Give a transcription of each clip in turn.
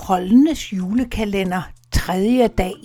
Troldenes julekalender 3. dag.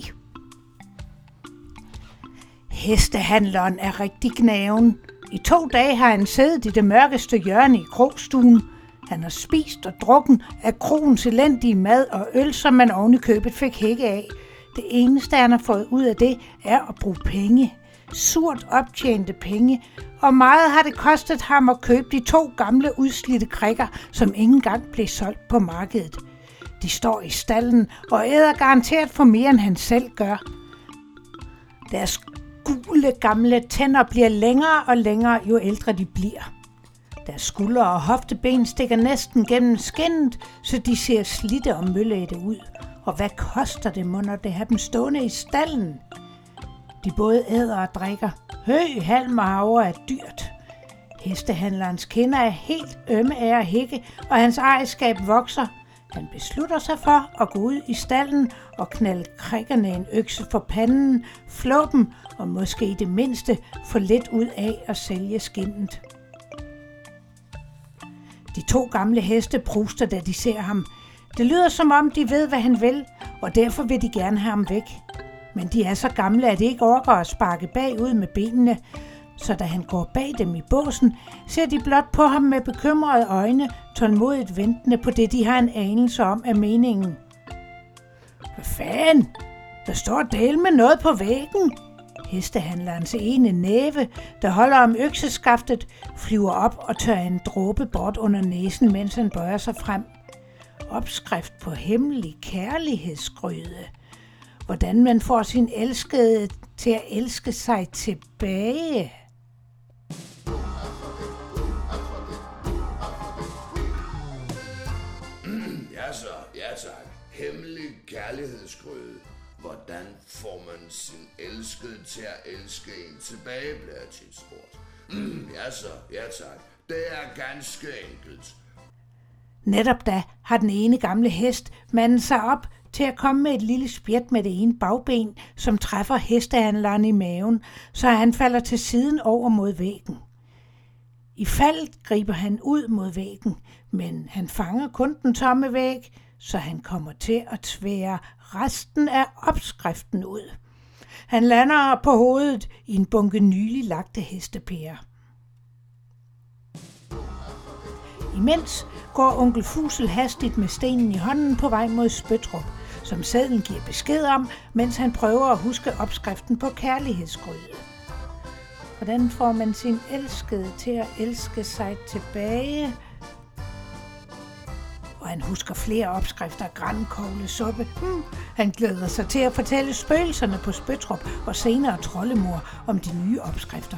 Hestehandleren er rigtig gnaven. I 2 dage har han siddet i det mørkeste hjørne i krogstuen. Han har spist og drukken af krogens elendige mad og øl, som man oven i købet fik hække af. Det eneste, han har fået ud af det, er at bruge penge. Surt optjente penge, og meget har det kostet ham at købe de 2 gamle udslidte krikker, som ikke engang blev solgt på markedet. De står i stallen og æder garanteret for mere, end han selv gør. Deres gule gamle tænder bliver længere og længere, jo ældre de bliver. Deres skuldre og hofteben stikker næsten gennem skindet, så de ser slidte og møllætte ud. Og hvad koster det mon at have dem stående i stallen? De både æder og drikker. Hø, halm og havre er dyrt. Hestehandlerens kinder er helt ømme af at hække, og hans ejerskab vokser. Han beslutter sig for at gå ud i stallen og knalde krikkerne en økse for panden, flå dem og måske i det mindste få lidt ud af at sælge skindet. De 2 gamle heste pruster, da de ser ham. Det lyder som om, de ved, hvad han vil, og derfor vil de gerne have ham væk. Men de er så gamle, at de ikke orker at sparke bagud med benene, så da han går bag dem i båsen, ser de blot på ham med bekymrede øjne, tålmodigt ventende på det, de har en anelse om af meningen. Hvad fanden? Der står del med noget på væggen. Hestehandlerens ene næve, der holder om økseskaftet, flyver op og tørrer en dråbe bort under næsen, mens han bøjer sig frem. Opskrift på hemmelig kærlighedsgryde. Hvordan man får sin elskede til at elske sig tilbage. Ja tak. Hemmelig kærlighedsgryde. Hvordan får man sin elskede til at elske en tilbage, bliver tit spurgt. Ja tak. Det er ganske enkelt. Netop da har den ene gamle hest mandet sig op til at komme med et lille spjæt med det ene bagben, som træffer hestehandleren i maven, så han falder til siden over mod væggen. I faldet griber han ud mod væggen, men han fanger kun den tomme væg, så han kommer til at tvære resten af opskriften ud. Han lander på hovedet i en bunke nylig lagte hestepærer. Imens går onkel Fusel hastigt med stenen i hånden på vej mod Spøttrup, som sedlen giver besked om, mens han prøver at huske opskriften på kærlighedsgryde. Hvordan får man sin elskede til at elske sig tilbage? Og han husker flere opskrifter af grankogle-suppe. Han glæder sig til at fortælle spøgelserne på Spøttrup og senere Troldemor om de nye opskrifter.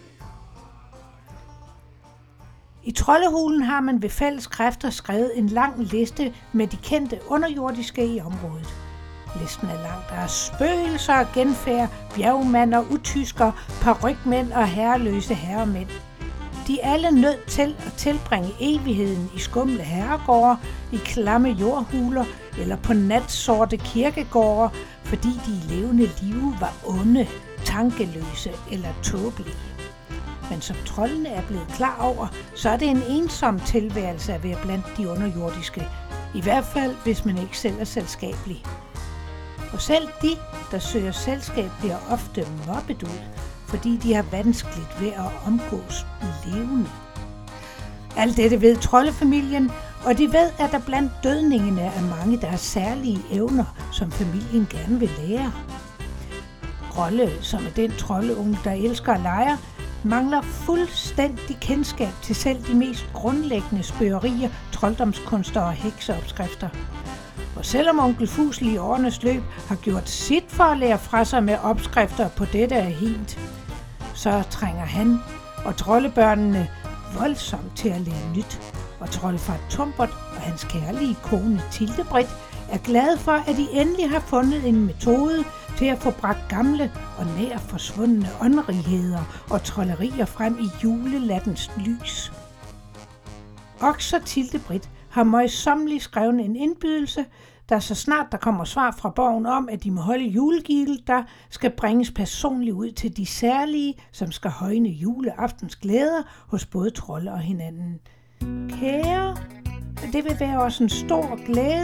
I Troldehulen har man ved fælles kræfter skrevet en lang liste med de kendte underjordiske i området. Listen er lang. Der er spøgelser, genfærd, bjergmander, utysker, parykmænd og herreløse herremænd. De er alle nødt til at tilbringe evigheden i skumle herregårde, i klamme jordhuler eller på natsorte kirkegårde, fordi de i levende live var onde, tankeløse eller tåbelige. Men som troldene er blevet klar over, så er det en ensom tilværelse at være blandt de underjordiske. I hvert fald, hvis man ikke selv er selskabelig. Og selv de, der søger selskab, bliver ofte mobbet ud, fordi de har vanskeligt ved at omgås levende. Alt dette ved troldefamilien, og de ved, at der blandt dødningene er mange, der har særlige evner, som familien gerne vil lære. Rolle, som er den troldeunge, der elsker at lege, mangler fuldstændig kendskab til selv de mest grundlæggende spøgerier, trolddomskunster og hekseopskrifter. Og selvom onkel Fusel i årenes løb har gjort sit for at lære fra sig med opskrifter på dette af hint, så trænger han og troldebørnene voldsomt til at lære nyt. Og troldfar Tumbert og hans kærlige kone Tildebrit er glade for, at de endelig har fundet en metode til at få bragt gamle og nær forsvundne ånderigheder og trolderier frem i julelattens lys. Også Tildebrit har møjsommeligt skrevet en indbydelse, der så snart der kommer svar fra borgen om, at de må holde julegilde, der skal bringes personligt ud til de særlige, som skal højne juleaftens glæder hos både trolde og hinanden. Kære, det vil være også en stor glæde,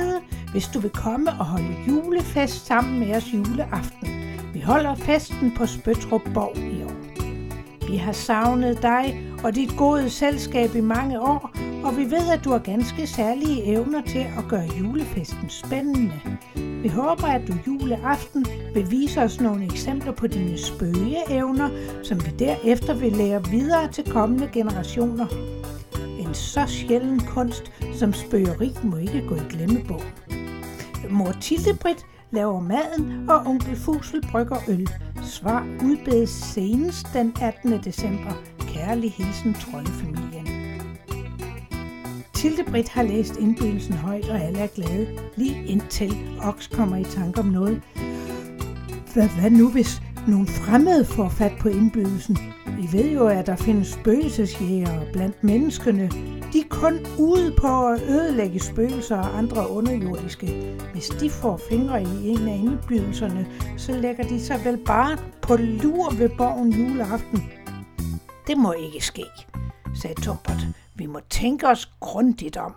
hvis du vil komme og holde julefest sammen med os juleaften. Vi holder festen på Spøttrup Borg i år. Vi har savnet dig og dit gode selskab i mange år, og vi ved, at du har ganske særlige evner til at gøre julefesten spændende. Vi håber, at du juleaften vil vise os nogle eksempler på dine spøgeevner, som vi derefter vil lære videre til kommende generationer. En så sjælden kunst som spøgeri må ikke gå i glemmebogen. Mor Tilde-Brit laver maden, og onkel Fusel brygger øl. Svar udbedes senest den 18. december. Kærlig hilsen, Troldefamilien. Tilde-Brit har læst indbydelsen højt, og alle er glade, lige indtil Oks kommer i tanke om noget. Hvad nu, hvis nogle fremmede får fat på indbydelsen? Vi ved jo, at der findes spøgelsesjægere blandt menneskene. De er kun ude på at ødelægge spøgelser og andre underjordiske. Hvis de får fingre i en af indbydelserne, så lægger de sig vel bare på lur ved borgen juleaften. Det må ikke ske, sagde Tumpert. Vi må tænke os grundigt om.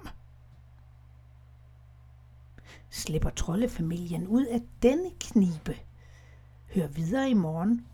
Slipper Troldefamilien ud af denne knibe? Hør videre i morgen.